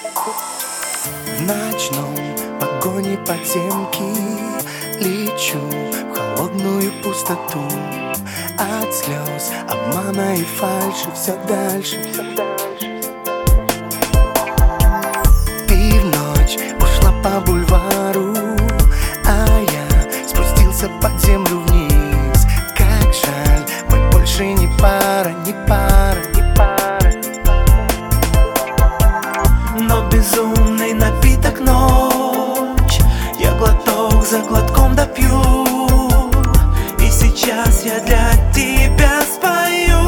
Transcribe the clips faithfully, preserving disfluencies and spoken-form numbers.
В ночном погоне подземки лечу в холодную пустоту. От слез, обмана и фальши все дальше, все дальше. Ты в ночь ушла по бульвару, а я спустился под землю вниз. Как жаль, мы больше не пара, не пара, не пара. Но безумный напиток ночь я глоток за глотком допью. И сейчас я для тебя спою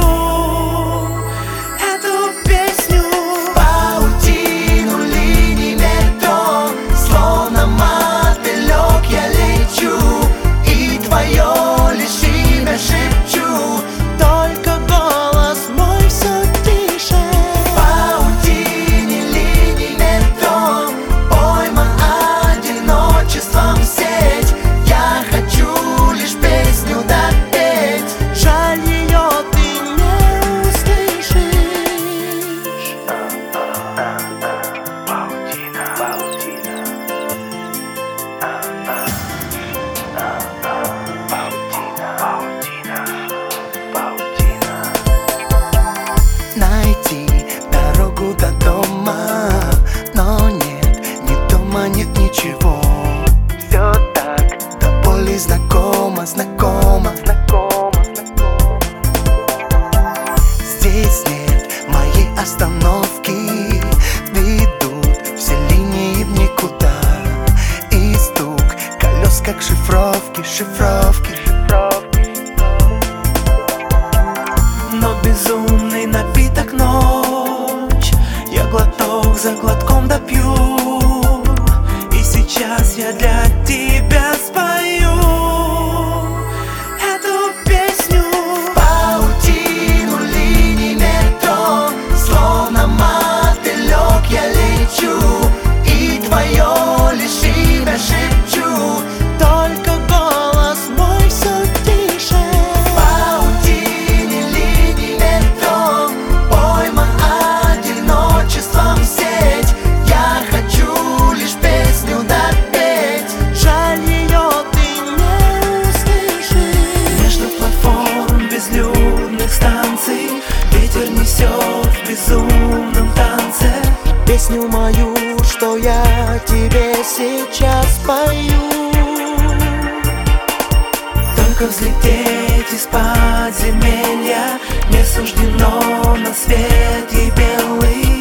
эту песню. В паутину линий метро, словно мотылек я лечу, и твое лишь имя шепчу, только голос мой все тише. В паутине линий метро, пойма одиночеством сеть. Я хочу лишь песню допеть, жаль, ее ты не услышишь. Паутина, паутина, паутина, паутина, паутина. Найти дорогу до дома, но нет, ни дома, нет ничего. Все так до боли знакомо, знакомо, знакомо, знакомо. Здесь нет моей остановки, ведут все линии в никуда. И стук колес как шифровки, шифровки, шифровки. Но безумный напиток ночь я глоток за глотком допью. И сейчас я для тебя спою эту песню. В паутину линий метро, словно мотылек я лечу, и твое лишь имя шепчу, только голос мой все тише. В паутине линий метро, пойма одиночеством сеть. Я хочу лишь песню допеть, жаль, ее ты не услышишь. Между платформ безлюдных станций ветер несет в безумном танце песню мою, что я тебе сейчас пою. Только взлететь из подземелья не суждено на свет ей белый.